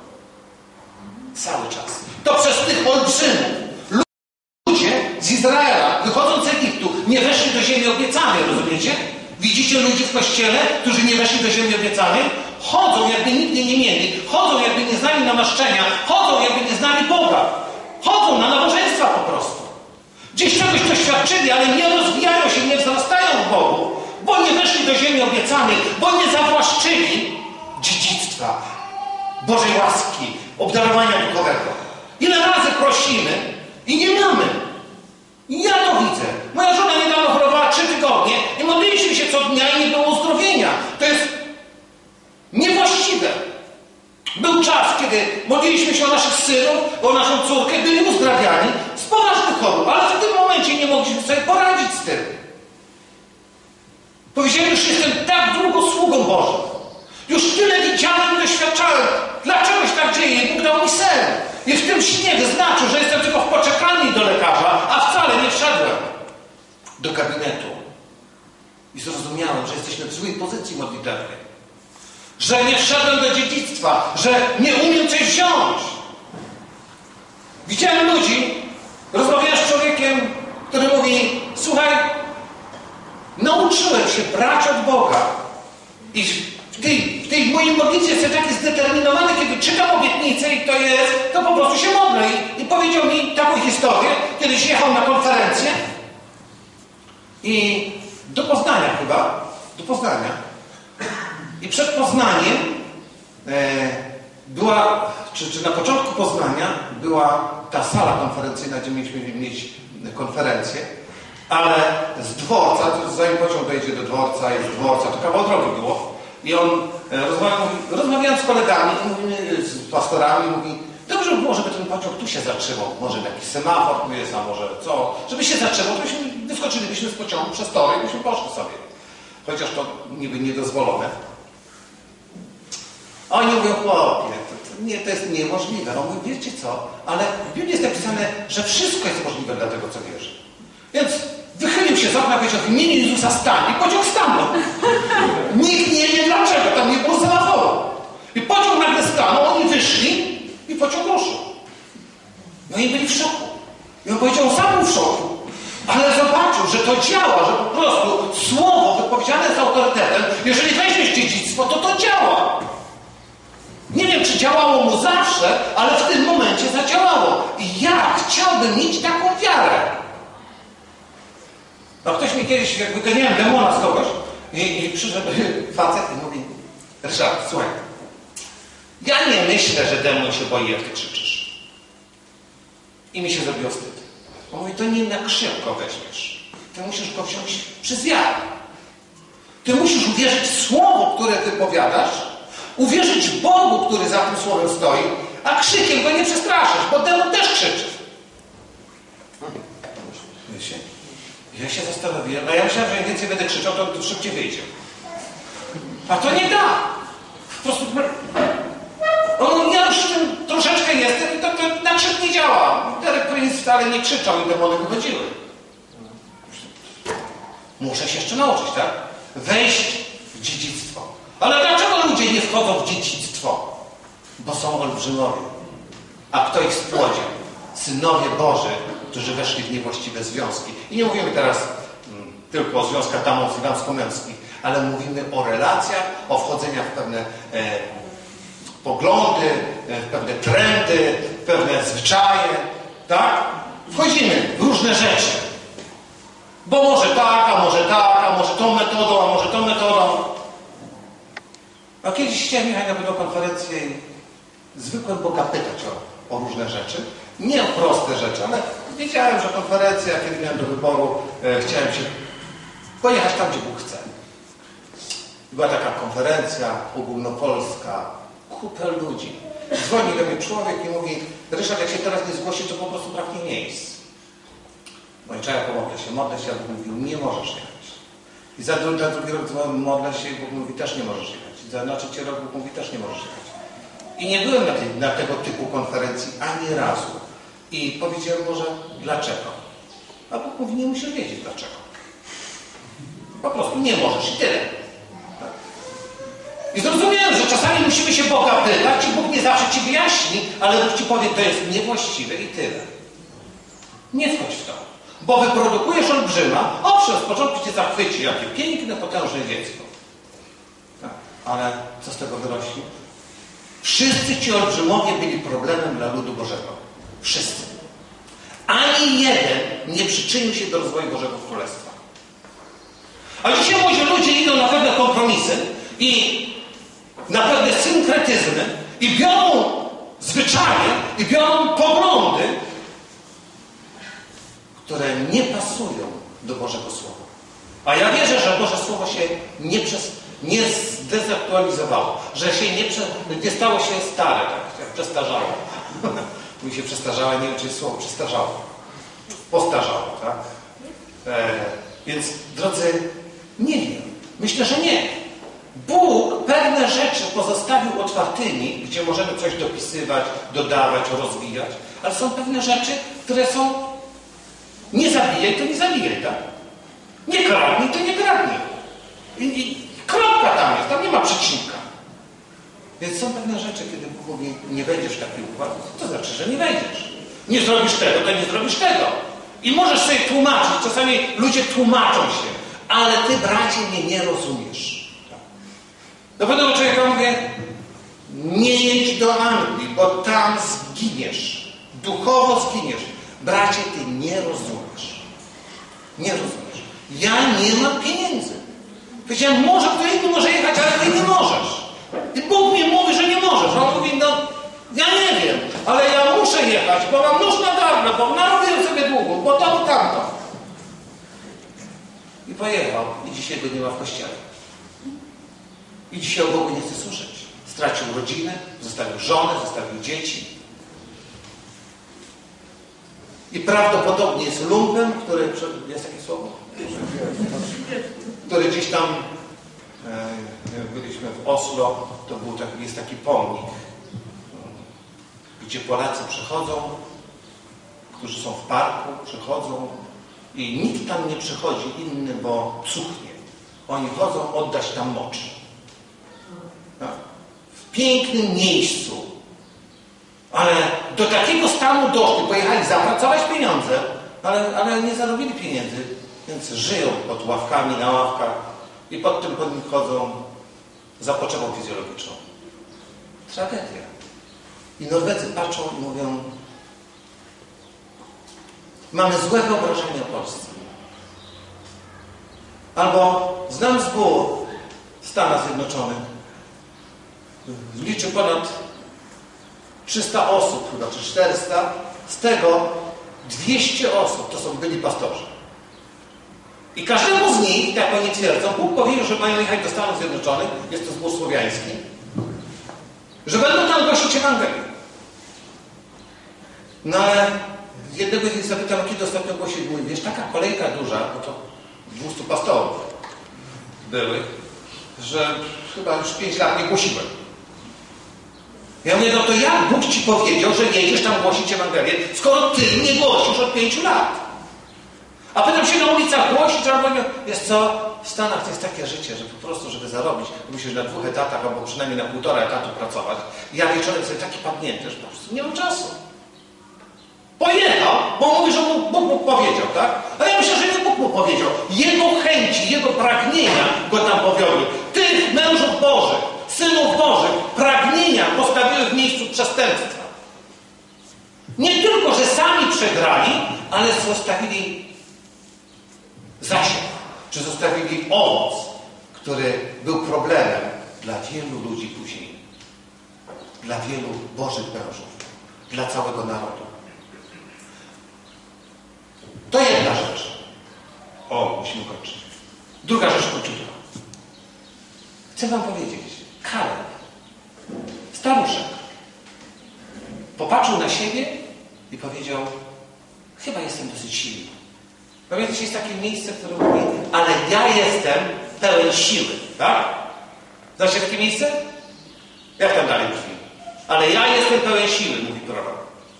Cały czas. To przez tych olbrzymów ludzie z Izraela, wychodząc z Egiptu, nie weszli do ziemi obiecanej, rozumiecie? Widzicie ludzi w kościele, którzy nie weszli do ziemi obiecanej? Chodzą, jakby nigdy nie mieli. Chodzą, jakby nie znali namaszczenia. Chodzą, jakby nie znali Boga. Chodzą na nabożeństwa po prostu. Gdzieś czegoś doświadczyli, ale nie rozwijają się, nie wzrastają w Bogu, bo nie weszli do ziemi obiecanej, bo nie zawłaszczyli dziedzictwa, Bożej łaski, obdarowania duchowego. Ile razy prosimy i nie mamy. I ja to widzę. Moja żona niedawno chorowała trzy tygodnie i modliliśmy się co dnia i nie było uzdrowienia. To jest niewłaściwe. Był czas, kiedy modliliśmy się o naszych synów, o naszą córkę, byli uzdrawiani z poważnych chorób, ale w tym momencie nie mogliśmy sobie poradzić z tym. Powiedziałem, już jestem tak długo sługą Bożym. Już tyle widziałem i doświadczałem. Dlaczego się tak dzieje? Bóg dał mi sen. I w tym śnie wyznaczył, że jestem tylko w poczekalni do lekarza, a wcale nie wszedłem do gabinetu. I zrozumiałem, że jesteśmy w złej pozycji modlitewnej. Że nie wszedłem do dziedzictwa, że nie umiem coś wziąć. Widziałem ludzi, rozmawiałem z człowiekiem, który mówi, słuchaj, nauczyłem się brać od Boga. I w tej, w tej mojej modlitwie jestem taki zdeterminowany, kiedy czytam obietnicę i to jest, to po prostu się modlę. I, i powiedział mi taką historię, kiedyś jechał na konferencję i do Poznania chyba, do Poznania. I przed Poznaniem e, była, czy, czy na początku Poznania była ta sala konferencyjna, gdzie mieliśmy mieć konferencję, ale z dworca, to zanim pociąg dojdzie do dworca i z dworca, to kawał drogi było. I on e, rozmawiał, rozmawiałem z kolegami, mówimy, z pastorami, mówi, dobrze by było, żeby ten pociąg tu się zatrzymał. Może jakiś semafor tu jest, a może co. Żeby się zatrzymał, to byśmy wyskoczylibyśmy z pociągu przez tory i byśmy poszli sobie. Chociaż to niby niedozwolone. A oni mówią, chłopie, to, to, nie, to jest niemożliwe. No mówię, wiecie co, ale w Biblii jest napisane, że wszystko jest możliwe dla tego, co wierzy. Więc wychylił się z okna, powiedział, w imieniu Jezusa stań i pociąg stanął. Nikt nie wie dlaczego, tam nie było semaforu. I pociąg nagle stanął, oni wyszli powiedziane z autorytetem, jeżeli weźmiesz dziedzictwo, to to działa. Nie wiem, czy działało mu zawsze, ale w tym momencie zadziałało. I ja chciałbym mieć taką wiarę. A ktoś mi kiedyś, jak wyganiałem demona z kogoś, i, i przyszedł facet i mówi: Ryszard, słuchaj, ja nie myślę, że demon się boi, jak ty krzyczysz. I mi się zrobiło wstyd. On mówi: to nie na krzyk go weźmiesz. Ty musisz go wziąć przez wiarę. Ty musisz uwierzyć w słowo, które ty powiadasz, uwierzyć w Bogu, który za tym słowem stoi, a krzykiem go nie przestraszysz, bo demon też krzyczy. Wiecie? Ja się zastanowiłem, a ja myślałem, że im więcej będę krzyczał, to, to szybciej wyjdzie. A to nie da. Po prostu... On, ja już w tym troszeczkę jestem i to, to na krzyk nie działa. Derek Prince wcale nie krzyczał i demony wychodziły. Muszę się jeszcze nauczyć, tak? Wejść w dziedzictwo. Ale dlaczego ludzie nie wchodzą w dziedzictwo? Bo są olbrzymowie. A kto ich spłodził? Synowie Boży, którzy weszli w niewłaściwe związki. I nie mówimy teraz mm, tylko o związkach damsko-męskich, ale mówimy o relacjach, o wchodzeniach w pewne e, poglądy, e, w pewne trendy, w pewne zwyczaje. Tak? Wchodzimy w różne rzeczy. Bo może tak, a może tak, a może tą metodą, a może tą metodą. A kiedyś chciałem jechać na pewną konferencję i zwykłem Boga pytać o, o różne rzeczy. Nie o proste rzeczy, ale wiedziałem, że konferencja, kiedy miałem do wyboru, e, chciałem się pojechać tam, gdzie Bóg chce. Była taka konferencja ogólnopolska, kupę ludzi. Dzwoni do mnie człowiek i mówi: Ryszard, jak się teraz nie zgłosi, to po prostu braknie miejsc. No i trzeba pomogę się, modlę się, a Bóg mówił: nie możesz jechać. I za drugi, za drugi rok dzwonię, modlę się, i Bóg mówi: też nie możesz jechać. I za na trzeci rok Bóg mówi: też nie możesz jechać. I nie byłem na, tej, na tego typu konferencji ani razu. I powiedziałem: Boże, dlaczego? A Bóg mówi: nie musisz wiedzieć dlaczego. Po prostu nie możesz i tyle. Tak. I zrozumiałem, że czasami musimy się Boga pytać i Bóg nie zawsze ci wyjaśni, ale Bóg ci powie: to jest niewłaściwe i tyle. Nie wchodź w to. Bo wyprodukujesz olbrzyma, owszem, z początku cię zachwyci, jakie piękne, potężne dziecko. Tak. Ale co z tego wyrośnie? Wszyscy ci olbrzymowie byli problemem dla ludu Bożego. Wszyscy. Ani jeden nie przyczynił się do rozwoju Bożego Królestwa. A dzisiaj młodzi ludzie idą na pewne kompromisy i na pewne synkretyzmy i biorą zwyczaje i biorą poglądy, które nie pasują do Bożego Słowa. A ja wierzę, że Boże Słowo się nie, przez, nie zdezaktualizowało, że się nie, prze, nie stało się stare, tak, jak przestarzało. Mi się przestarzało, nie wiem, czy jest słowo przestarzało. Postarzało, tak? E, więc, drodzy, nie wiem. Myślę, że nie. Bóg pewne rzeczy pozostawił otwartymi, gdzie możemy coś dopisywać, dodawać, rozwijać, ale są pewne rzeczy, które są nie zabijaj, to nie zabijaj, tak? Nie kradnij, to nie kradnij. I, i kropka tam jest, tam nie ma przecinka. Więc są pewne rzeczy, kiedy Bóg mówi: nie wejdziesz w taki układ, to znaczy, że nie wejdziesz. Nie zrobisz tego, to nie zrobisz tego. I możesz sobie tłumaczyć, czasami ludzie tłumaczą się, ale ty, bracie, mnie nie rozumiesz. Tak? Do pewnego człowieka mówię: nie jedź do Anglii, bo tam zginiesz. Duchowo zginiesz. Bracie, ty nie rozumiesz. Nie rozumiesz. Ja nie mam pieniędzy. Powiedziałem: może ktoś inny może jechać, ale ty nie możesz. I Bóg mi mówi, że nie możesz. On mówi: no, ja nie wiem, ale ja muszę jechać, bo mam nóż na gardle, bo narobiłem sobie długo, bo to, bo tamto. I pojechał. I dzisiaj go nie ma w kościele. I dzisiaj o Bogu nie chce słyszeć. Stracił rodzinę, zostawił żonę, zostawił dzieci. I prawdopodobnie jest lumpem, który... Jest takie słowo? Który gdzieś tam... E, byliśmy w Oslo, to był taki, jest taki pomnik, gdzie Polacy przychodzą, którzy są w parku, przychodzą i nikt tam nie przychodzi inny, bo cuchnie. Oni chodzą oddać tam mocz. Tak? W pięknym miejscu. Ale do takiego stanu doszli, pojechali zapracować pieniądze, ale, ale nie zarobili pieniędzy, więc żyją pod ławkami, na ławkach i pod tym chodzą za potrzebą fizjologiczną. Tragedia. I Norwedzy patrzą i mówią, mamy złe wyobrażenie o Polsce. Albo znam zbór w Stanach Zjednoczonych. Liczy ponad trzysta osób, chyba czy czterysta. Z tego dwieście osób to są byli pastorzy. I każdemu z nich, jak oni twierdzą, Bóg powiedział, że mają jechać do Stanów Zjednoczonych, jest to zbór słowiański, że będą tam głosić Ewangelię. No ale jednego z nich zapytał, kiedy ostatnio głosił, mówi, wiesz, taka kolejka duża, bo to dwustu pastorów były, że chyba już pięć lat nie głosiłem. Ja mówię, no to jak Bóg ci powiedział, że jedziesz tam głosić Ewangelię, skoro ty nie głosisz od pięciu lat? A pytam się na ulicach głosić, albo nie. Wiesz co, w Stanach to jest takie życie, że po prostu, żeby zarobić, musisz na dwóch etatach, albo przynajmniej na półtora etatu pracować. Ja wieczorem sobie taki padnięty, że po prostu nie mam czasu. Pojechał, bo mówi, że Bóg, Bóg mu powiedział, tak? A ja myślę, że nie Bóg mu powiedział. Jego chęci, jego pragnienia go tam powiodły. Tych mężów Bożych, synów Bożych, pragnienia postawiły w miejscu przestępstwa. Nie tylko, że sami przegrali, ale zostawili zasiew, czy zostawili owoc, który był problemem dla wielu ludzi później. Dla wielu Bożych mężów. Dla całego narodu. To jedna rzecz. O, musimy kończyć. Druga rzecz króciutka. Chcę wam powiedzieć, Kaleb, staruszek, popatrzył na siebie i powiedział, chyba jestem dosyć silny. Pamiętacie, jest takie miejsce, które mówi, ale ja jestem pełen siły, tak? Znacie takie miejsce? Jak tam dalej brzmi? Ale ja jestem pełen siły, mówi prorok.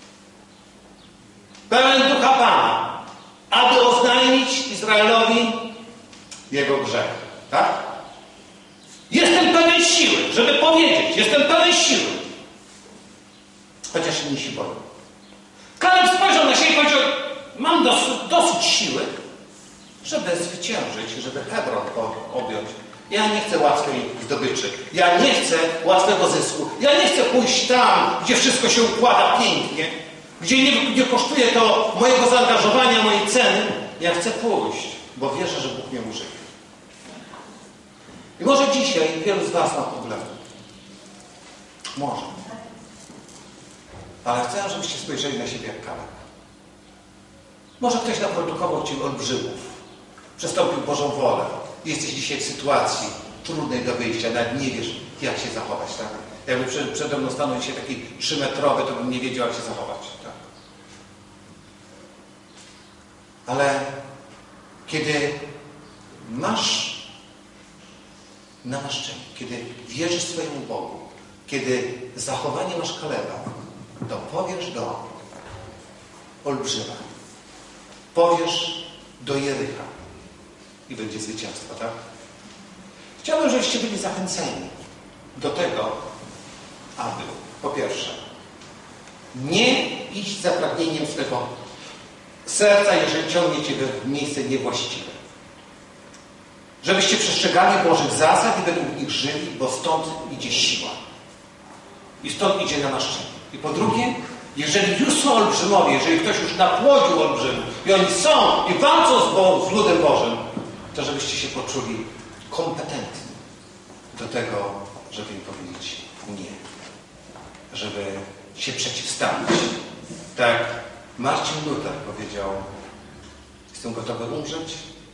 Pełen ducha Pana, aby oznajmić Izraelowi jego grzech, tak? Jestem pełen siły, żeby powiedzieć, jestem pełen siły. Chociaż inni się boją. Kaleb spojrzał na siebie i powiedział, mam dosyć, dosyć siły, żeby zwyciężyć, żeby Hebron objąć. Ja nie chcę łatwej zdobyczy. Ja nie chcę łatwego zysku. Ja nie chcę pójść tam, gdzie wszystko się układa pięknie, gdzie nie, nie kosztuje to mojego zaangażowania, mojej ceny. Ja chcę pójść, bo wierzę, że Bóg mnie użyje. I może dzisiaj wielu z was ma problemy. Może. Ale chcę, żebyście spojrzeli na siebie jak Kaleb. Może ktoś naprodukował ci olbrzymów, przestąpił Bożą wolę. Jesteś dzisiaj w sytuacji trudnej do wyjścia, nawet nie wiesz, jak się zachować, tak? Jakby przed, przede mną stanął dzisiaj taki trzymetrowy, to bym nie wiedział, jak się zachować, tak? Ale kiedy masz namaszczenie, kiedy wierzysz swojemu Bogu, kiedy zachowanie masz Kaleba, to powiesz do olbrzyma, powiesz do Jericha i będzie zwycięstwo, tak? Chciałbym, żebyście byli zachęceni do tego, aby po pierwsze nie iść za pragnieniem swego serca, jeżeli ciągnie cię w miejsce niewłaściwe. Żebyście przestrzegali Bożych zasad i według nich żyli, bo stąd idzie siła. I stąd idzie namaszczenie. I po drugie, jeżeli już są olbrzymowie, jeżeli ktoś już napłodził olbrzymów i oni są i walczą z, Bo z ludem Bożym, to żebyście się poczuli kompetentni do tego, żeby im powiedzieć nie. Żeby się przeciwstawić. Tak Marcin Luther powiedział, jestem gotowy umrzeć,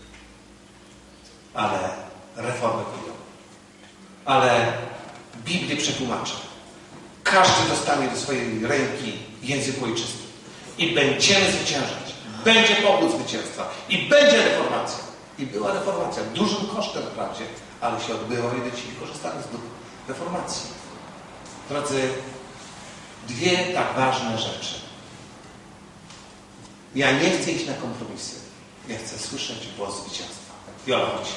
ale reformy pójdą. Ale Biblię przetłumaczę. Każdy dostanie do swojej ręki język ojczysty. I będziemy zwyciężać. Będzie powód zwycięstwa. I będzie reformacja. I była reformacja. Dużym kosztem wprawdzie, ale się odbyła i do dzisiaj korzystali z ducha reformacji. Drodzy, dwie tak ważne rzeczy. Ja nie chcę iść na kompromisy. Ja chcę słyszeć głos zwycięstwa. Jola, chodź.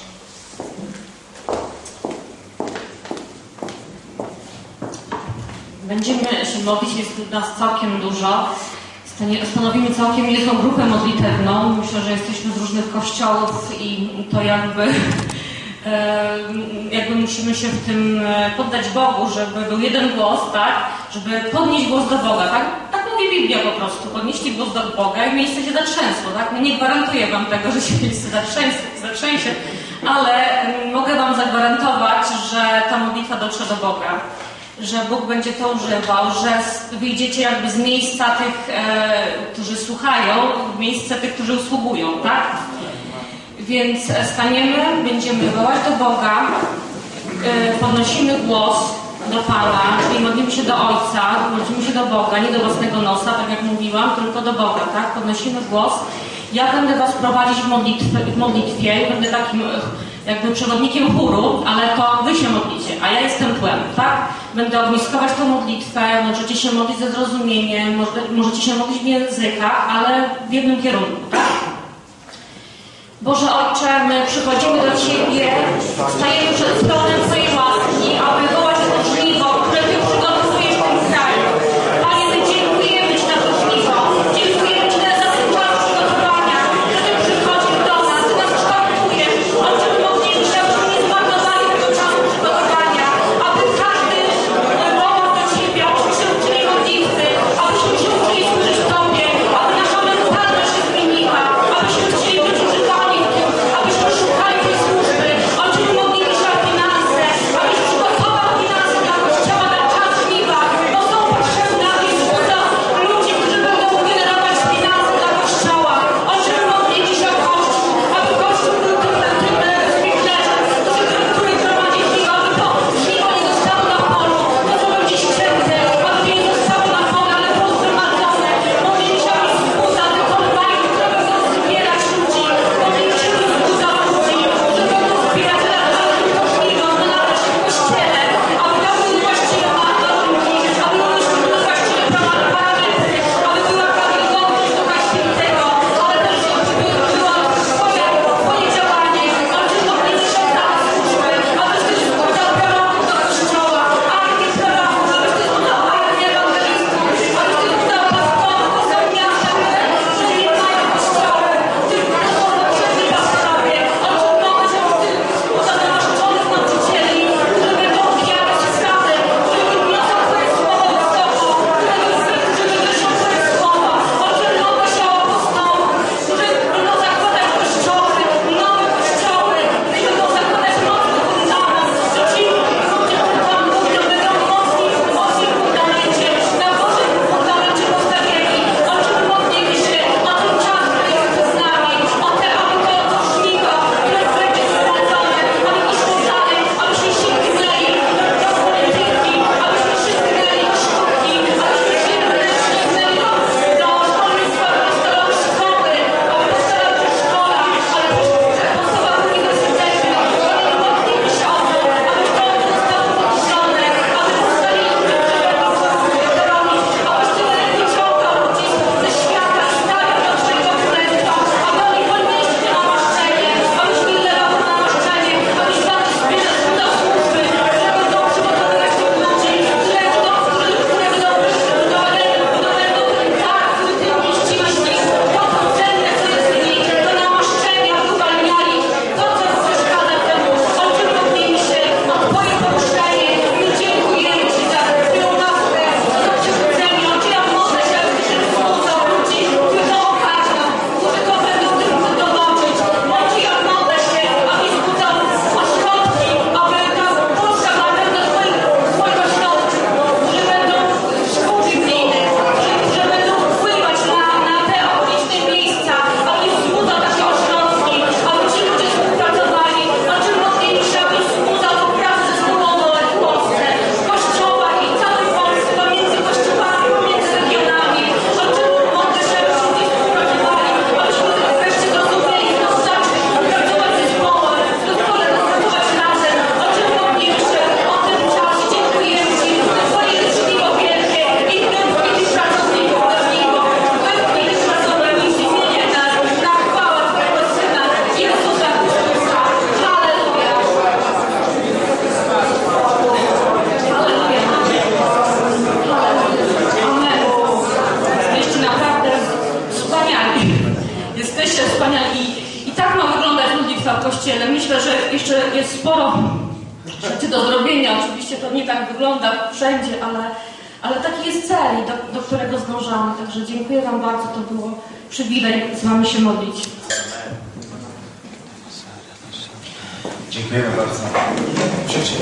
Będziemy się modlić, jest nas całkiem dużo. Stanowimy całkiem jedną grupę modlitewną. Myślę, że jesteśmy z różnych kościołów i to jakby jakby musimy się w tym poddać Bogu, żeby był jeden głos, tak? Żeby podnieść głos do Boga, tak? Tak mówi Biblia po prostu. Podnieśli głos do Boga i miejsce się zatrzęsło, tak? No nie gwarantuję wam tego, że się miejsce zatrzęsie, zatrzęsie, ale mogę wam zagwarantować, że ta modlitwa dotrze do Boga, że Bóg będzie to używał, że wyjdziecie jakby z miejsca tych, e, którzy słuchają, w miejsce tych, którzy usługują, tak? Więc staniemy, będziemy wołać do Boga, e, podnosimy głos do Pana, czyli modlimy się do Ojca, modlimy się do Boga, nie do własnego nosa, tak jak mówiłam, tylko do Boga, tak? Podnosimy głos. Ja będę was prowadzić w modlitwie, w modlitwie i będę takim jakby przewodnikiem chóru, ale to wy się modlicie, a ja jestem tłem, tak? Będę ogniskować tę modlitwę, możecie się modlić ze zrozumieniem, może, możecie się modlić w językach, ale w jednym kierunku, tak? Boże Ojcze, my przychodzimy do Ciebie, stajemy przed tronem Twojej łaski, aby wołać to żniwo, które Ty przygotowujesz w tym kraju. Panie, my dziękujemy Ci na to żniwo, dziękujemy Ci za ten czas przygotowania, że Ty przychodzisz do nas, Ty nas kształtujesz, aby my mogli być, abyśmy nie zmarnowali tego czasu przygotowania, aby każdy wołał do Ciebie, abyśmy się uczyli modlitwy, abyśmy się uczyli służyć Tobie, aby nasza mentalność się zmieniła, abyśmy chcieli być używani w tym, abyśmy szukali tej służby, abyśmy modlili Kościele. Myślę, że jeszcze jest sporo rzeczy do zrobienia. Oczywiście to nie tak wygląda wszędzie, ale, ale taki jest cel, do, do którego zdążamy. Także dziękuję Wam bardzo, to było przywilej z Wami się modlić. Dziękujemy bardzo.